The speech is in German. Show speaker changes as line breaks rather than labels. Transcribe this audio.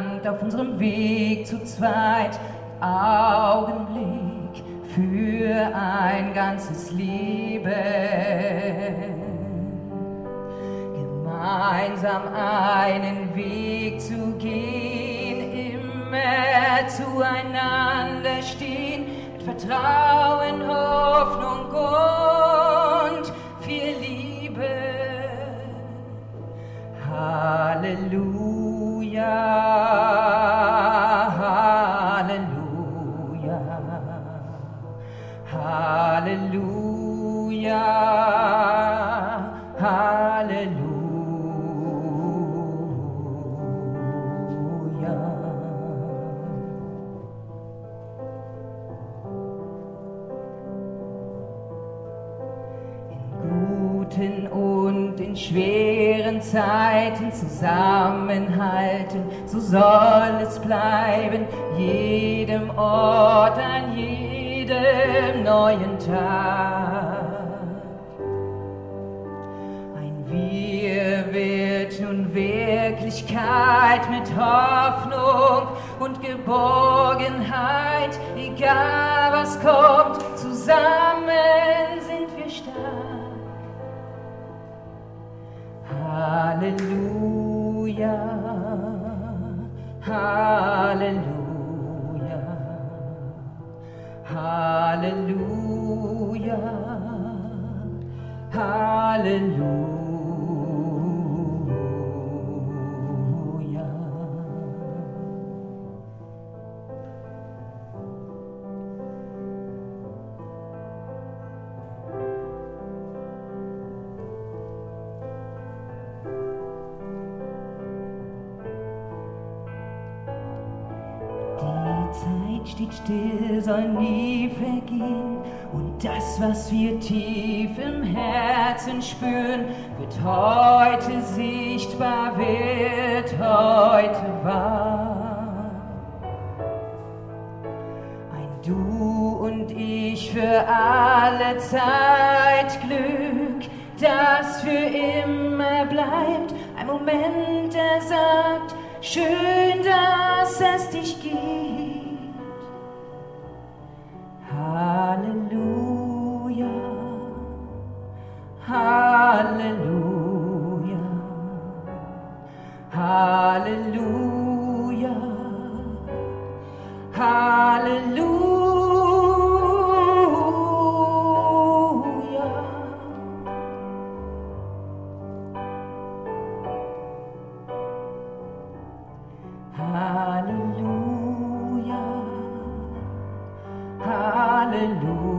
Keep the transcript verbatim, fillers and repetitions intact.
Hand auf unserem Weg zu zweit. Augenblick für ein ganzes Leben. Gemeinsam einen Weg zu gehen, immer zueinander stehen, mit Vertrauen, Hoffnung und viel Liebe. Halleluja, Halleluja, Halleluja, Halleluja. Und in schweren Zeiten zusammenhalten, so soll es bleiben, jedem Ort, an jedem neuen Tag. Ein Wir wird nun Wirklichkeit mit Hoffnung und Geborgenheit, egal was kommt, zusammen sind wir stark. Halleluja, Halleluja, Halleluja, Halleluja. Steht still, soll nie vergehen, und das, was wir tief im Herzen spüren, wird heute sichtbar, wird heute wahr. Ein Du und ich für alle Zeit, Glück, das für immer bleibt, ein Moment, der sagt, schön, dass es dich gibt. Halleluja, Halleluja, Halleluja, Halleluja. Halleluja, Halleluja.